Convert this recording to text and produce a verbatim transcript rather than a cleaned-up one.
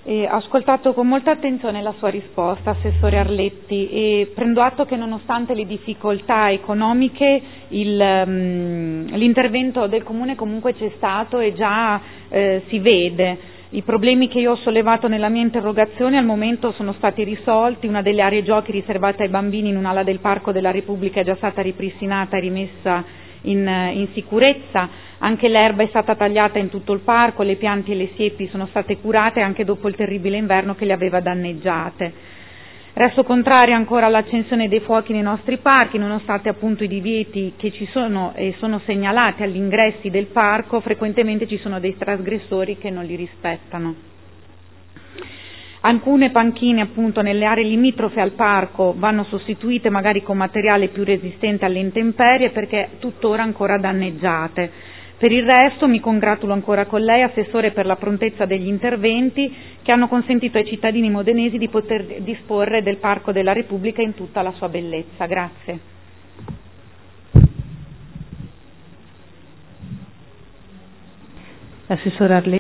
Eh, ho ascoltato con molta attenzione la sua risposta, Assessore Arletti, e prendo atto che nonostante le difficoltà economiche il, um, l'intervento del Comune comunque c'è stato e già eh, si vede. I problemi che io ho sollevato nella mia interrogazione al momento sono stati risolti, una delle aree giochi riservate ai bambini in un'ala del Parco della Repubblica è già stata ripristinata e rimessa in, in sicurezza, anche l'erba è stata tagliata in tutto il parco, le piante e le siepi sono state curate anche dopo il terribile inverno che le aveva danneggiate. Resto contraria ancora all'accensione dei fuochi nei nostri parchi, nonostante appunto i divieti che ci sono e sono segnalati agli ingressi del parco, frequentemente ci sono dei trasgressori che non li rispettano. Alcune panchine appunto nelle aree limitrofe al parco vanno sostituite magari con materiale più resistente alle intemperie perché tuttora ancora danneggiate. Per il resto mi congratulo ancora con lei, Assessore, per la prontezza degli interventi che hanno consentito ai cittadini modenesi di poter disporre del Parco della Repubblica in tutta la sua bellezza. Grazie. Assessore Arletti.